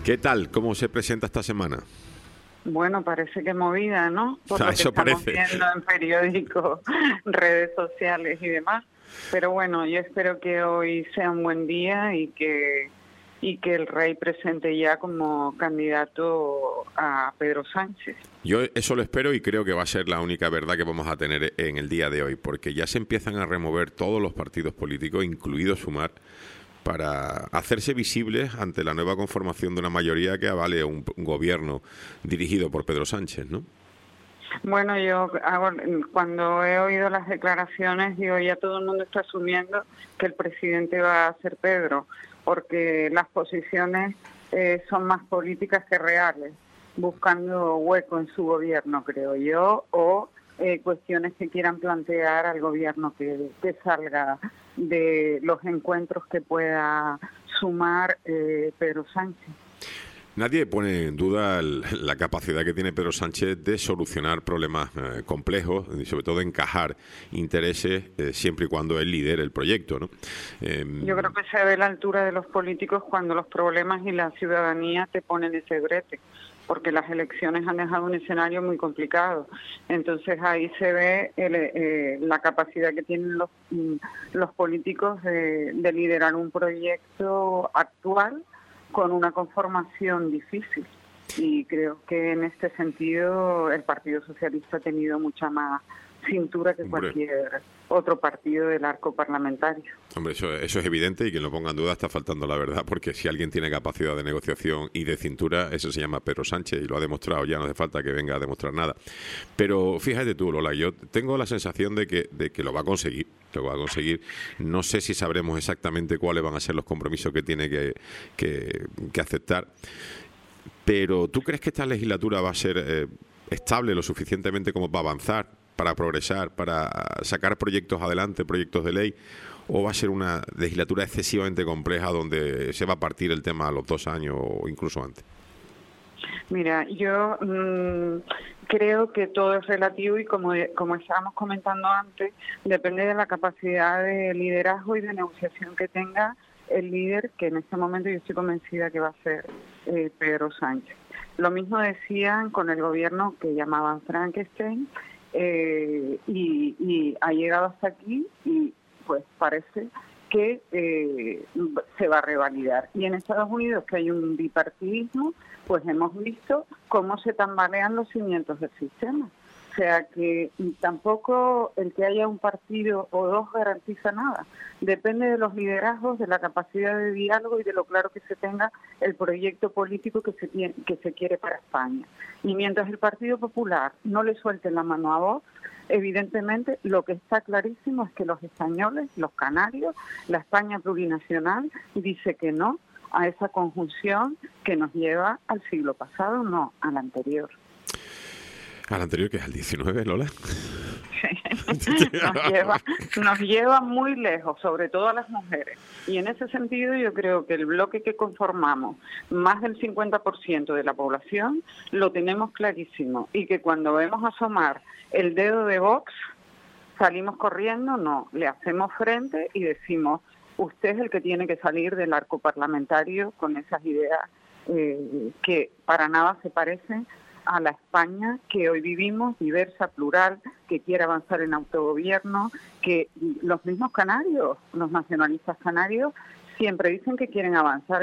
¿Qué tal? ¿Cómo se presenta esta semana? Bueno, parece que movida, ¿no? Por lo que Eso estamos parece. viendo en periódicos, redes sociales y demás. Pero bueno, yo espero que hoy sea un buen día y que el rey presente ya como candidato a Pedro Sánchez. Yo eso lo espero y creo que va a ser la única verdad que vamos a tener en el día de hoy, porque ya se empiezan a remover todos los partidos políticos, incluido Sumar, para hacerse visibles ante la nueva conformación de una mayoría que avale un gobierno dirigido por Pedro Sánchez, ¿no? Bueno, cuando he oído las declaraciones, digo, ya todo el mundo está asumiendo que el presidente va a ser Pedro, porque las posiciones son más políticas que reales, buscando hueco en su gobierno, creo yo, o cuestiones que quieran plantear al gobierno que salga de los encuentros que pueda sumar Pedro Sánchez. Nadie pone en duda la capacidad que tiene Pedro Sánchez de solucionar problemas complejos y sobre todo encajar intereses siempre y cuando él lidere el proyecto, ¿no? Yo creo que se ve la altura de los políticos cuando los problemas y la ciudadanía te ponen ese brete, porque las elecciones han dejado un escenario muy complicado. Entonces ahí se ve la capacidad que tienen los políticos de liderar un proyecto actual con una conformación difícil. Y creo que en este sentido el Partido Socialista ha tenido mucha más cintura que cualquier otro partido del arco parlamentario. Hombre, eso es evidente y quien lo ponga en duda está faltando la verdad, porque si alguien tiene capacidad de negociación y de cintura, eso se llama Pedro Sánchez y lo ha demostrado, ya no hace falta que venga a demostrar nada. Pero fíjate tú, Lola, yo tengo la sensación de que lo va a conseguir, No sé si sabremos exactamente cuáles van a ser los compromisos que tiene que aceptar, pero ¿tú crees que esta legislatura va a ser estable lo suficientemente como para avanzar, para progresar, para sacar proyectos adelante, proyectos de ley, o va a ser una legislatura excesivamente compleja donde se va a partir el tema a los 2 años o incluso antes? Mira, yo creo que todo es relativo y como estábamos comentando antes, depende de la capacidad de liderazgo y de negociación que tenga el líder, que en este momento yo estoy convencida que va a ser Pedro Sánchez. Lo mismo decían con el gobierno que llamaban Frankenstein, y ha llegado hasta aquí y pues parece que se va a revalidar. Y en Estados Unidos, que hay un bipartidismo, pues hemos visto cómo se tambalean los cimientos del sistema. O sea que tampoco el que haya un partido o dos garantiza nada. Depende de los liderazgos, de la capacidad de diálogo y de lo claro que se tenga el proyecto político que se quiere para España. Y mientras el Partido Popular no le suelte la mano a Vox, evidentemente lo que está clarísimo es que los españoles, los canarios, la España plurinacional dice que no a esa conjunción que nos lleva al siglo pasado, no al anterior. ¿Al anterior, que es al 19, Lola? Sí. Nos lleva muy lejos, sobre todo a las mujeres. Y en ese sentido yo creo que el bloque que conformamos, más del 50% de la población, lo tenemos clarísimo. Y que cuando vemos asomar el dedo de Vox, salimos corriendo, no, le hacemos frente y decimos, usted es el que tiene que salir del arco parlamentario con esas ideas que para nada se parecen a la España que hoy vivimos, diversa, plural, que quiere avanzar en autogobierno, que los mismos canarios, los nacionalistas canarios, siempre dicen que quieren avanzar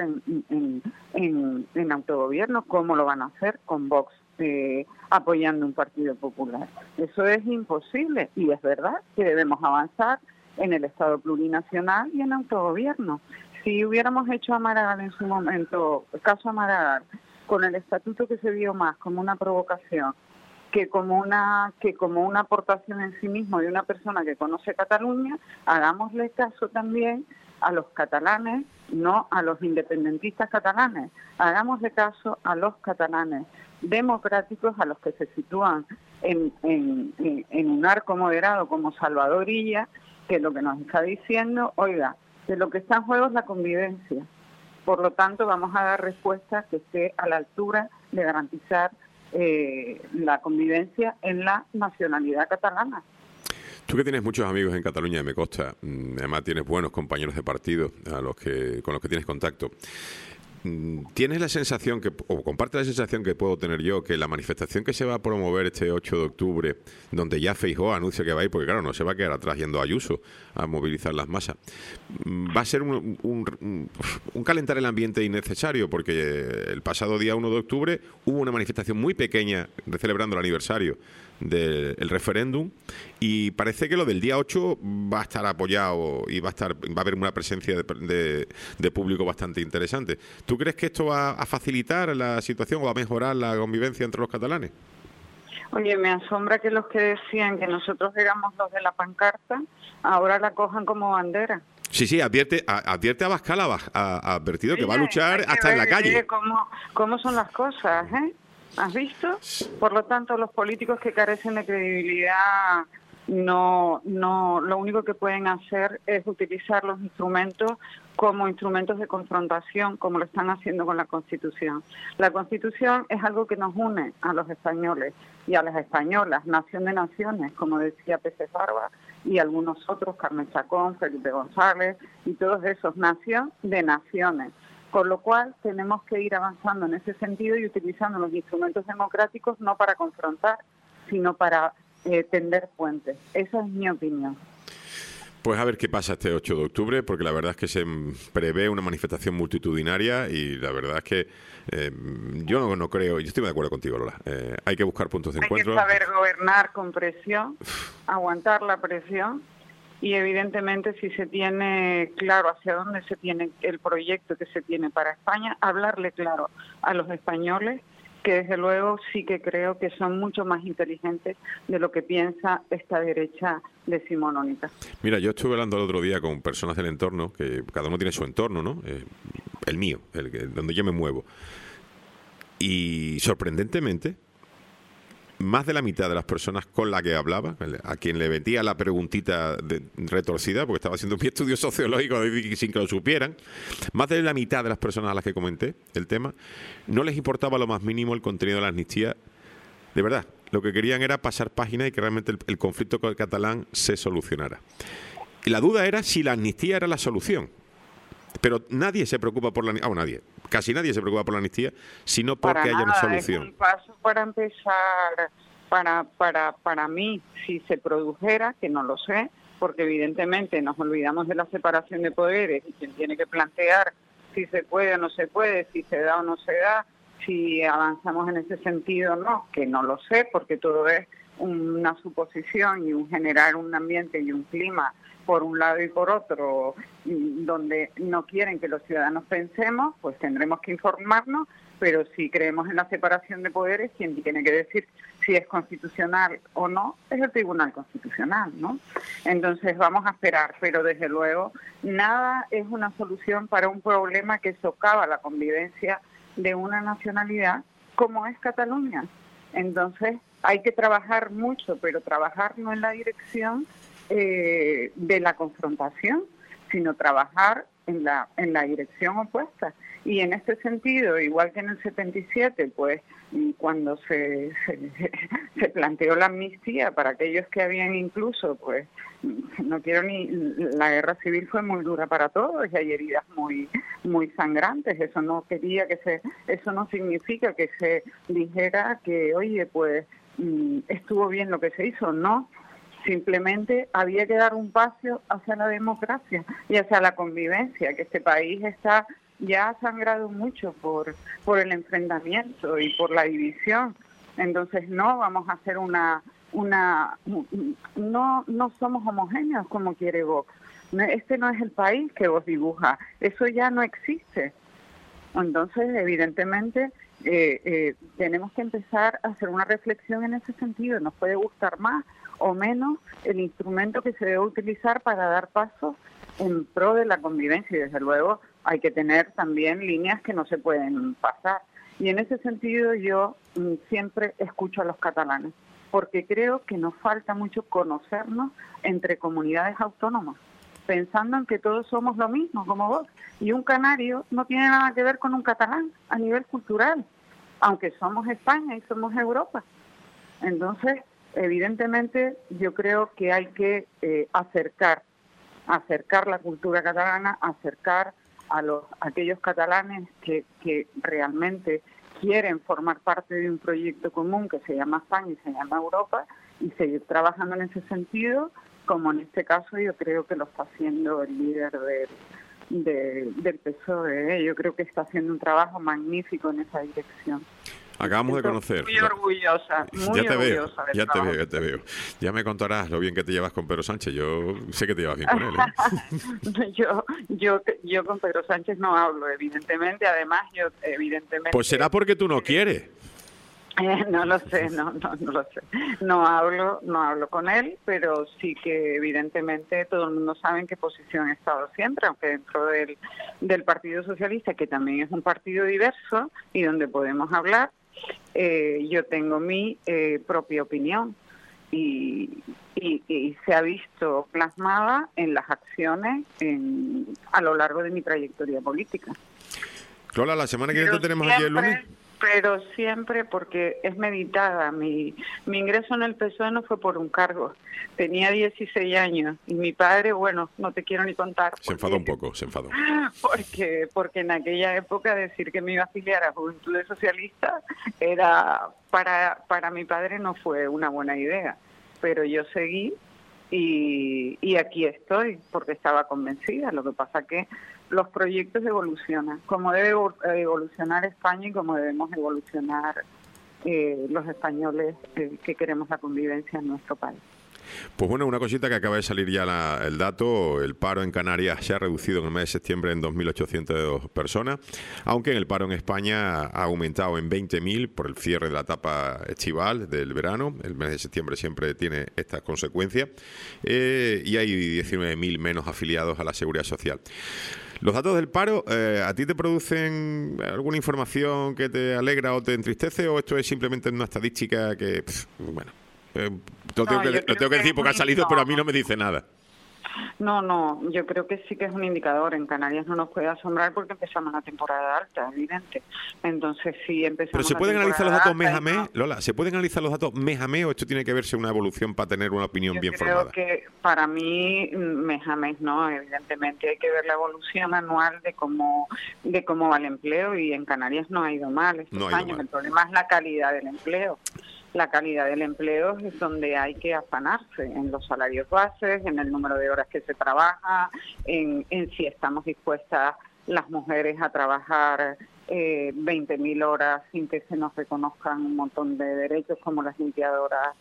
en autogobierno. ¿Cómo lo van a hacer? Con Vox apoyando un partido popular. Eso es imposible y es verdad que debemos avanzar en el Estado plurinacional y en autogobierno. Si hubiéramos hecho a Maragall en su momento, el caso a Maragall, con el estatuto que se vio más como una provocación que como una aportación en sí mismo de una persona que conoce Cataluña, hagámosle caso también a los catalanes, no a los independentistas catalanes, hagámosle caso a los catalanes democráticos, a los que se sitúan en un arco moderado como Salvador Illa, que lo que nos está diciendo, oiga, que lo que está en juego es la convivencia. Por lo tanto, vamos a dar respuesta que esté a la altura de garantizar la convivencia en la nacionalidad catalana. Tú que tienes muchos amigos en Cataluña, me consta, además tienes buenos compañeros de partido con los que tienes contacto. ¿Tienes la sensación o comparte la sensación que puedo tener yo, que la manifestación que se va a promover este 8 de octubre, donde ya Feijóo anuncia que va a ir, porque claro, no se va a quedar atrás yendo a Ayuso a movilizar las masas, va a ser un calentar el ambiente innecesario? Porque el pasado día 1 de octubre hubo una manifestación muy pequeña celebrando el aniversario del referéndum, y parece que lo del día 8 va a estar apoyado y va a haber una presencia de público bastante interesante. ¿Tú crees que esto va a facilitar la situación o va a mejorar la convivencia entre los catalanes? Oye, me asombra que los que decían que nosotros éramos los de la pancarta ahora la cojan como bandera. Sí, advierte a Abascal, ha advertido que va a luchar hasta en la calle. ¿Cómo son las cosas, eh? ¿Has visto? Por lo tanto, los políticos que carecen de credibilidad no, lo único que pueden hacer es utilizar los instrumentos como instrumentos de confrontación, como lo están haciendo con la Constitución. La Constitución es algo que nos une a los españoles y a las españolas, nación de naciones, como decía Pepe Barba, y algunos otros, Carmen Chacón, Felipe González, y todos esos, nación de naciones. Con lo cual tenemos que ir avanzando en ese sentido y utilizando los instrumentos democráticos no para confrontar, sino para tender puentes. Esa es mi opinión. Pues a ver qué pasa este 8 de octubre, porque la verdad es que se prevé una manifestación multitudinaria y la verdad es que yo no creo, yo estoy de acuerdo contigo, Lola, hay que buscar puntos de encuentro. Hay que saber gobernar con presión, aguantar la presión. Y evidentemente si se tiene claro hacia dónde se tiene el proyecto que se tiene para España, hablarle claro a los españoles, que desde luego sí que creo que son mucho más inteligentes de lo que piensa esta derecha decimonónica. Mira, yo estuve hablando el otro día con personas del entorno, que cada uno tiene su entorno, ¿no? El mío, donde yo me muevo. Y sorprendentemente, más de la mitad de las personas con las que hablaba, a quien le metía la preguntita retorcida, porque estaba haciendo mi estudio sociológico sin que lo supieran, más de la mitad de las personas a las que comenté el tema, no les importaba lo más mínimo el contenido de la amnistía. De verdad, lo que querían era pasar página y que realmente el conflicto catalán se solucionara. Y la duda era si la amnistía era la solución. Pero nadie se preocupa por la amnistía. Casi nadie se preocupa por la amnistía, sino porque haya una solución. Es un paso para empezar, para mí, si se produjera, que no lo sé, porque evidentemente nos olvidamos de la separación de poderes y quien tiene que plantear si se puede o no se puede, si se da o no se da, si avanzamos en ese sentido o no, que no lo sé, porque todo es una suposición y un generar un ambiente y un clima por un lado y por otro, donde no quieren que los ciudadanos pensemos, pues tendremos que informarnos, pero si creemos en la separación de poderes, quien tiene que decir si es constitucional o no es el Tribunal Constitucional, ¿no? Entonces vamos a esperar, pero desde luego nada es una solución para un problema que socava la convivencia de una nacionalidad como es Cataluña. Entonces hay que trabajar mucho, pero trabajar no en la dirección de la confrontación, sino trabajar en la dirección opuesta. Y en este sentido, igual que en el 77, pues cuando se planteó la amnistía para aquellos que habían incluso, pues la guerra civil fue muy dura para todos y hay heridas muy sangrantes. Eso no significa que se dijera que, oye, pues estuvo bien lo que se hizo, no. Simplemente había que dar un paso hacia la democracia y hacia la convivencia, que este país ya ha sangrado mucho por el enfrentamiento y por la división. Entonces no vamos a hacer no somos homogéneos como quiere Vox. Este no es el país que Vox dibuja, eso ya no existe. Entonces, evidentemente, tenemos que empezar a hacer una reflexión en ese sentido. Nos puede gustar más o menos el instrumento que se debe utilizar para dar pasos en pro de la convivencia, y desde luego hay que tener también líneas que no se pueden pasar. Y en ese sentido yo siempre escucho a los catalanes, porque creo que nos falta mucho conocernos entre comunidades autónomas, pensando en que todos somos lo mismo, como vos. Y un canario no tiene nada que ver con un catalán a nivel cultural, aunque somos España y somos Europa. Entonces, evidentemente, yo creo que hay que acercar la cultura catalana, acercar aquellos catalanes que realmente quieren formar parte de un proyecto común que se llama España y se llama Europa, y seguir trabajando en ese sentido, como en este caso yo creo que lo está haciendo el líder del PSOE. Yo creo que está haciendo un trabajo magnífico en esa dirección. Acabamos de conocer. Muy orgullosa, muy orgullosa. Ya te veo. Ya me contarás lo bien que te llevas con Pedro Sánchez. Yo sé que te llevas bien con él, ¿eh? yo con Pedro Sánchez no hablo, evidentemente. Además, evidentemente... Pues será porque tú no quieres. No lo sé, no lo sé. No hablo con él, pero sí que evidentemente todo el mundo sabe en qué posición he estado siempre, aunque dentro del Partido Socialista, que también es un partido diverso y donde podemos hablar, yo tengo mi propia opinión y se ha visto plasmada en las acciones a lo largo de mi trayectoria política. Lola, la semana que viene te tenemos aquí el lunes. Pero siempre porque es meditada. Mi ingreso en el PSOE no fue por un cargo. Tenía 16 años y mi padre, bueno, no te quiero ni contar. Se enfadó un poco, se enfadó. Porque en aquella época decir que me iba a afiliar a Juventudes Socialistas era, para mi padre no fue una buena idea. Pero yo seguí y aquí estoy porque estaba convencida. Lo que pasa que los proyectos evolucionan, como debe evolucionar España y como debemos evolucionar los españoles que queremos la convivencia en nuestro país. Pues bueno, una cosita que acaba de salir ya el dato, el paro en Canarias se ha reducido en el mes de septiembre en 2.802 personas, aunque en el paro en España ha aumentado en 20.000 por el cierre de la etapa estival del verano. El mes de septiembre siempre tiene estas consecuencias y hay 19.000 menos afiliados a la Seguridad Social. ¿Los datos del paro a ti te producen alguna información que te alegra o te entristece, o esto es simplemente una estadística que, lo tengo que decir porque ha salido, pero a mí no me dice nada? No, yo creo que sí que es un indicador. En Canarias no nos puede asombrar porque empezamos la temporada alta, evidente. Entonces sí empezamos. ¿Pero se pueden analizar los datos mes a mes, Lola? ¿Se pueden analizar los datos mes a mes o esto tiene que verse una evolución para tener una opinión bien formada? Yo creo que para mí mes a mes no, evidentemente hay que ver la evolución anual de cómo va el empleo, y en Canarias no ha ido mal estos años. El problema es la calidad del empleo. La calidad del empleo es donde hay que afanarse, en los salarios bases, en el número de horas que se trabaja, en si estamos dispuestas las mujeres a trabajar 20.000 horas sin que se nos reconozcan un montón de derechos como las limpiadoras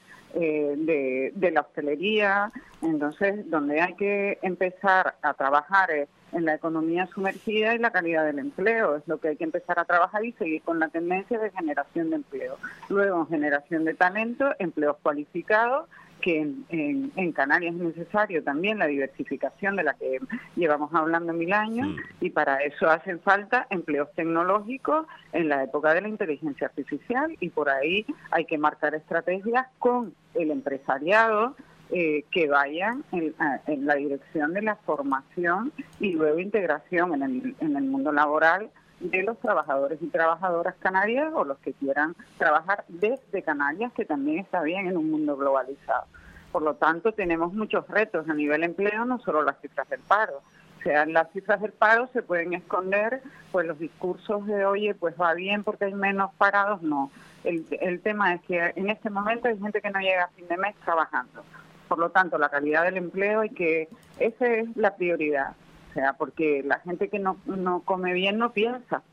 de la hostelería. Entonces, donde hay que empezar a trabajar es en la economía sumergida y la calidad del empleo. Es lo que hay que empezar a trabajar y seguir con la tendencia de generación de empleo. Luego, generación de talento, empleos cualificados, que en Canarias es necesario también la diversificación de la que llevamos hablando 1000 años, y para eso hacen falta empleos tecnológicos en la época de la inteligencia artificial, y por ahí hay que marcar estrategias con el empresariado que vayan en la dirección de la formación y luego integración en el mundo laboral de los trabajadores y trabajadoras canarias, o los que quieran trabajar desde Canarias, que también está bien en un mundo globalizado. Por lo tanto, tenemos muchos retos a nivel empleo, no solo las cifras del paro. O sea, en las cifras del paro se pueden esconder pues los discursos de, oye, pues va bien porque hay menos parados. No, el tema es que en este momento hay gente que no llega a fin de mes trabajando. Por lo tanto, la calidad del empleo, esa es la prioridad. O sea, porque la gente que no come bien no piensa.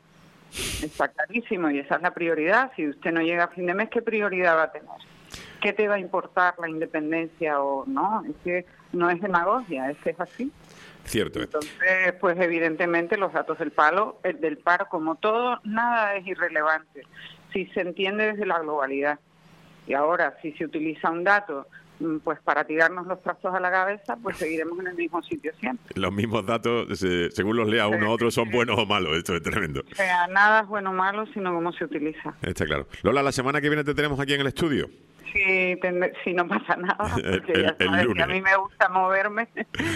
Está clarísimo, y esa es la prioridad. Si usted no llega a fin de mes, ¿qué prioridad va a tener? ¿Qué te va a importar la independencia o no? Es que no es demagogia, es que es así. Cierto. Entonces, pues evidentemente los datos del paro, como todo, nada es irrelevante si se entiende desde la globalidad. Y ahora, si se utiliza un dato pues para tirarnos los trastos a la cabeza, pues seguiremos en el mismo sitio siempre. Los mismos datos, según los lea uno u otro, son buenos o malos. Esto es tremendo. O sea, nada es bueno o malo, sino cómo se utiliza. Está claro. Lola, la semana que viene te tenemos aquí en el estudio. Sí, si no pasa nada, porque el lunes. Que a mí me gusta moverme.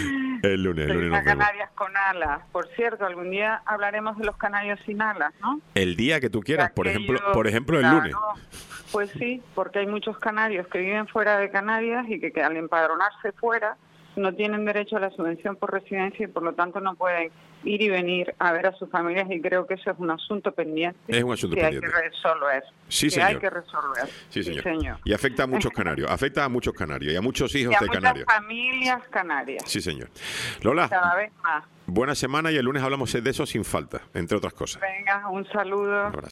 El lunes nos vemos. Canarias con alas. Por cierto, algún día hablaremos de los canarios sin alas, ¿no? El día que tú quieras, por ejemplo el lunes. Pues sí, porque hay muchos canarios que viven fuera de Canarias y que al empadronarse fuera no tienen derecho a la subvención por residencia y por lo tanto no pueden ir y venir a ver a sus familias, y creo que eso es un asunto pendiente. Es un asunto que pendiente. hay que resolver. Sí, que señor. hay que resolver. Sí, señor. Y afecta a muchos canarios, y a muchos hijos de canarios. Muchas familias canarias. Sí, señor. Lola, cada vez más. Buena semana, y el lunes hablamos de eso sin falta, entre otras cosas. Venga, un saludo. Un abrazo.